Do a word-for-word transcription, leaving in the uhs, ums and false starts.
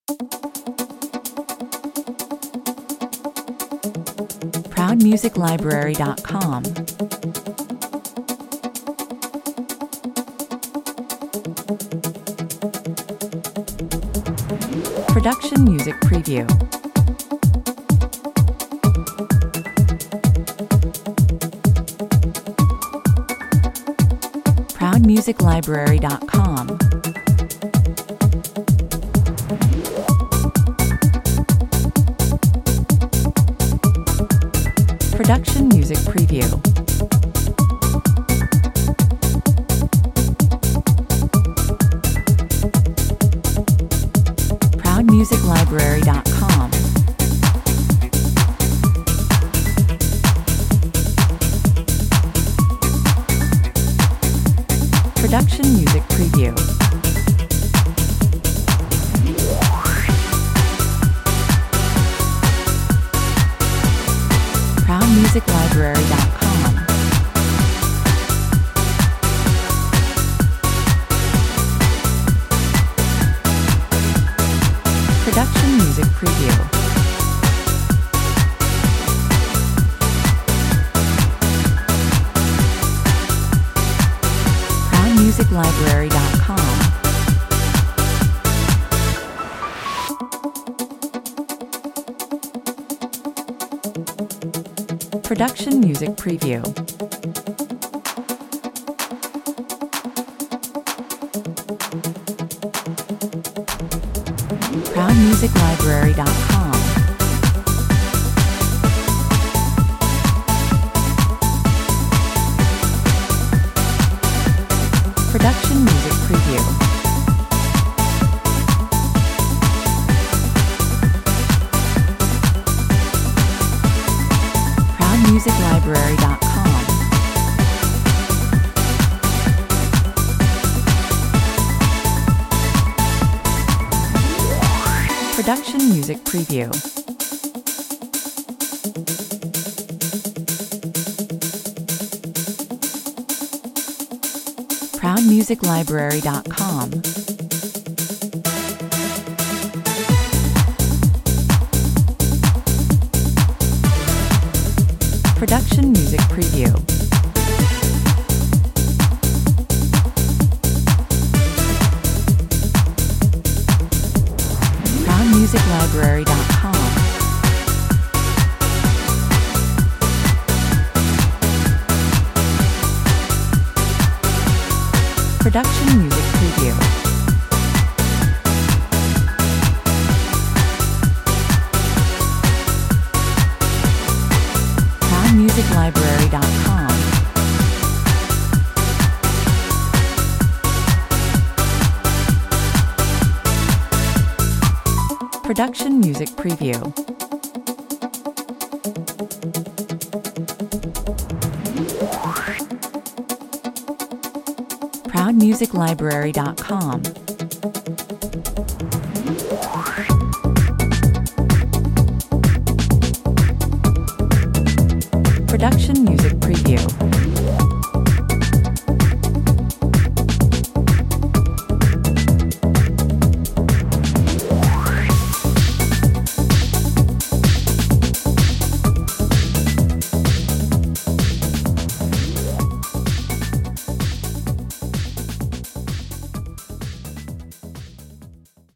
proud music library dot com. Production Music Preview. proud music library dot com. Production Music Preview. proud music library dot com. Production Music Preview. proud music library dot com. Production Music Preview. proud music library dot com. Production Music Preview. proud music library dot com. Production Music Preview. proud music library dot com. Production Music Preview. proud music library dot com. Production Music Preview. proud music library dot com. Production Music Preview. proud music library dot com. Production Music Preview. proud music library dot com.